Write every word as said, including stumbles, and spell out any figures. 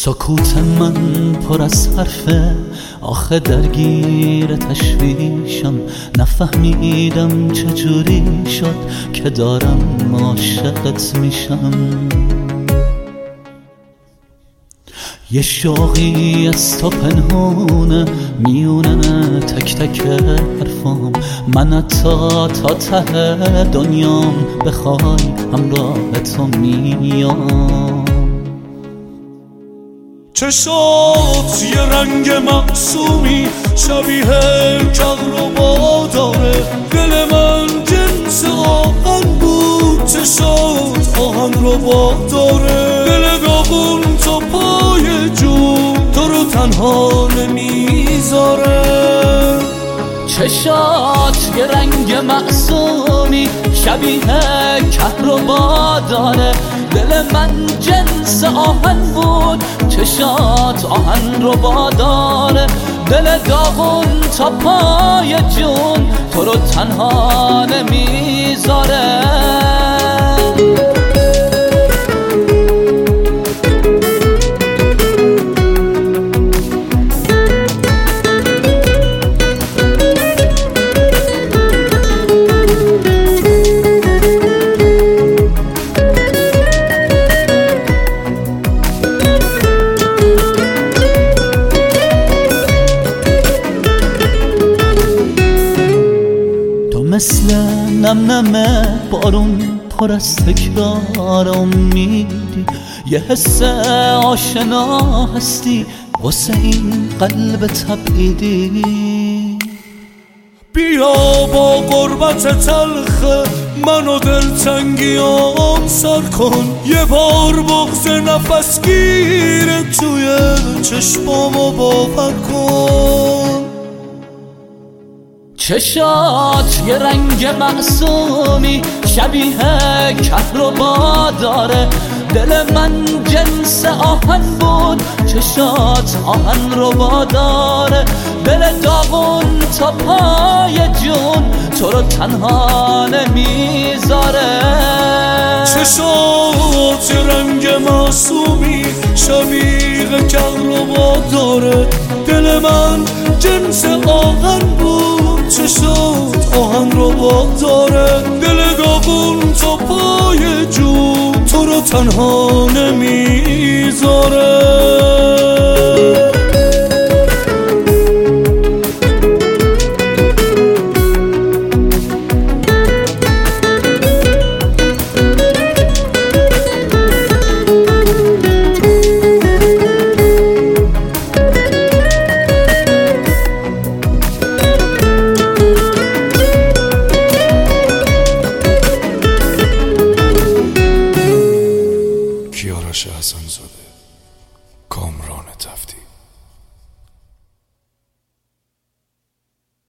سکوت من پر از حرفه، آخه درگیر تشویشم، نفهمیدم چجوری شد که دارم عاشقت میشم. یه شوقی از تو پنهونه میونه تک تک حرفام، من حتی تا ته دنیام بخوای همراه تو میام. چشات یه رنگ معصومی شبیه کهربا داره، دل من جنس آهن بود، چشات آهن رو با داره، دل داغون تا پای جون تو رو تنها نمیذاره. چشات یه رنگ معصومی شبیه کهربا داره، دل من جنس آهن بود، چشات آهن رو باداره، دل داغون تا پای جون تو رو تنها نمیذاره. مثل نم نم بارون پر از تکرار امیدی، یه حس آشنا هستی واسه این قلب تبعیدی. بیا با قربت تلخ منو دلتنگیام سر کن، یه بار بغض نفس گیره توی چشمامو باور کن. چشات یه رنگ معصومی شبیه کهربا داره، دل من جنس آهن بود، چشات آهن رو باداره، دل داغون تا پای جون تو رو تنها نمیذاره. چشات یه رنگ معصومی شبیه کهربا داره، دل من جنس آهن بود، چشات آهن رو با داره، دل داغون تا پای جون تو رو تنها نمیذاره. کیارش حسن زاده.